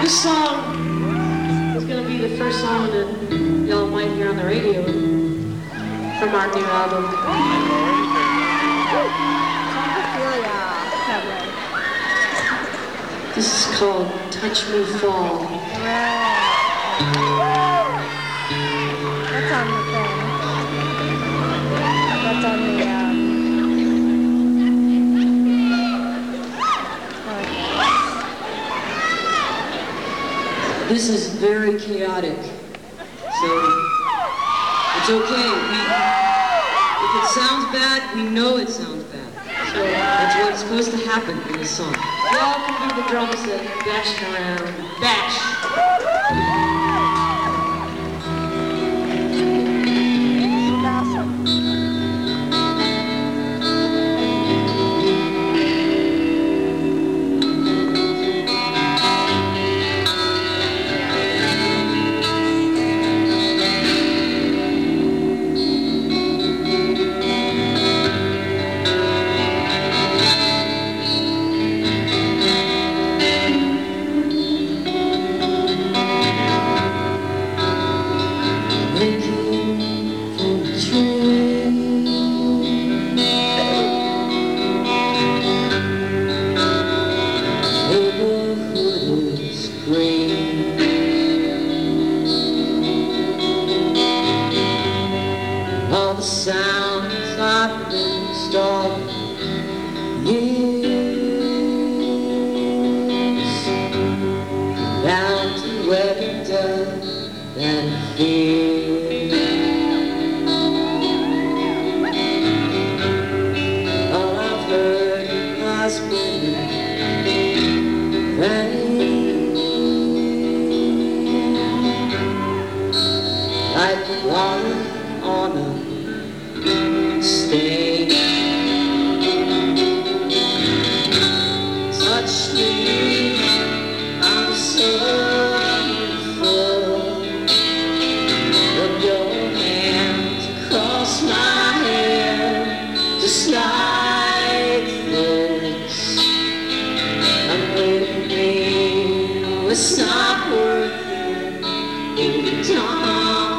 This song is going to be the first song that y'all might hear on the radio from our new album. This is called Touch Me Fall. That's on the thing. That's on the, This is very chaotic, so it's okay. If it sounds bad, we know it sounds bad. So that's what's supposed to happen in this song. Y'all can do the drum set, bashing around, bash. All the sounds I've been stalking years down to wedding dust and fear. All I've heard has been rain, like water on a stage. Touch me, I'm so beautiful. Rub your hands across my hair, just like this. I'm waiting, no, it's not worth it if you don't.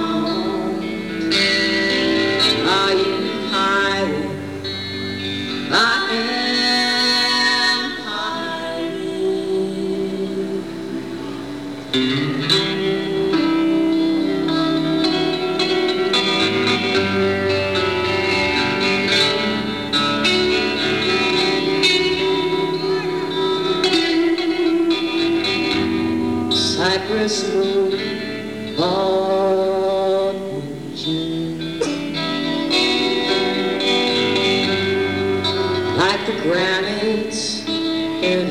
Are you hiding? I am Cypress Road on June, like the granites in a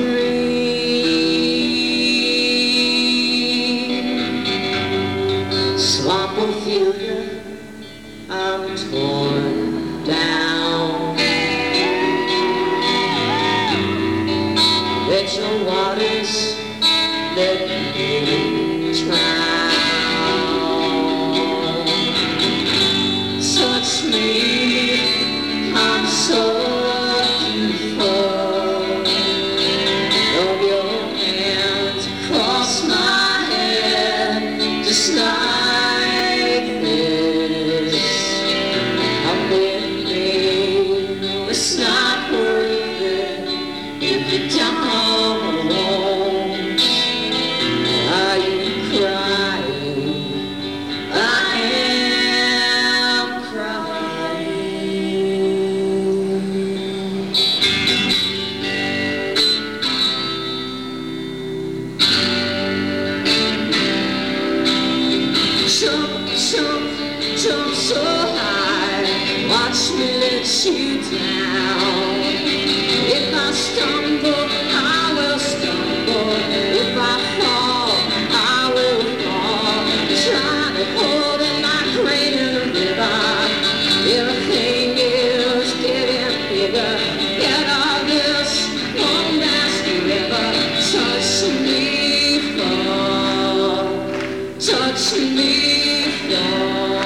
stream. Swamp Ophelia, I'm torn down. Let your waters let me drown. Touch me, I'm so beautiful. Rub your hands across my head, just like this. I'm waiting, no, it's not worth it if you don't. Are you crying? I am crying. Jump, jump, jump so high. Watch me let you down. If I stumble, I will stumble. If I fall, I will fall. Try to hold in my greater river. Everything is getting bigger. Get all this won't last forever. Touch me, fall. Touch me, fall.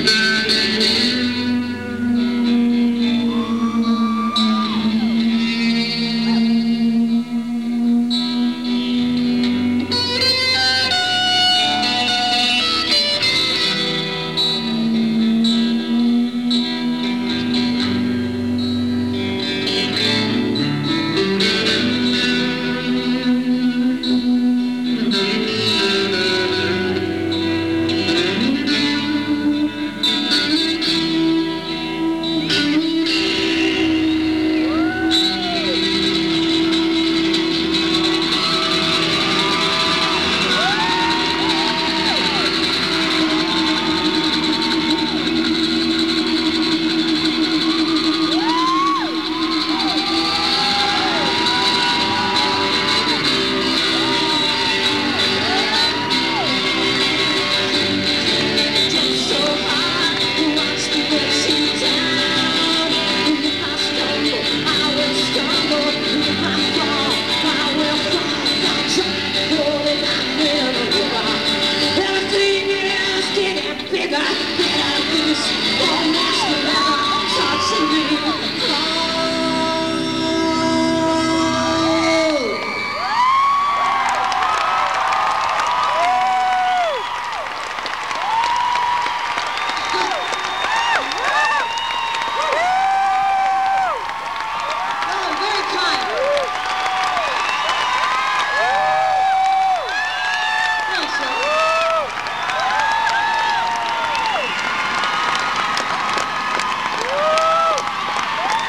Bigger, better, this.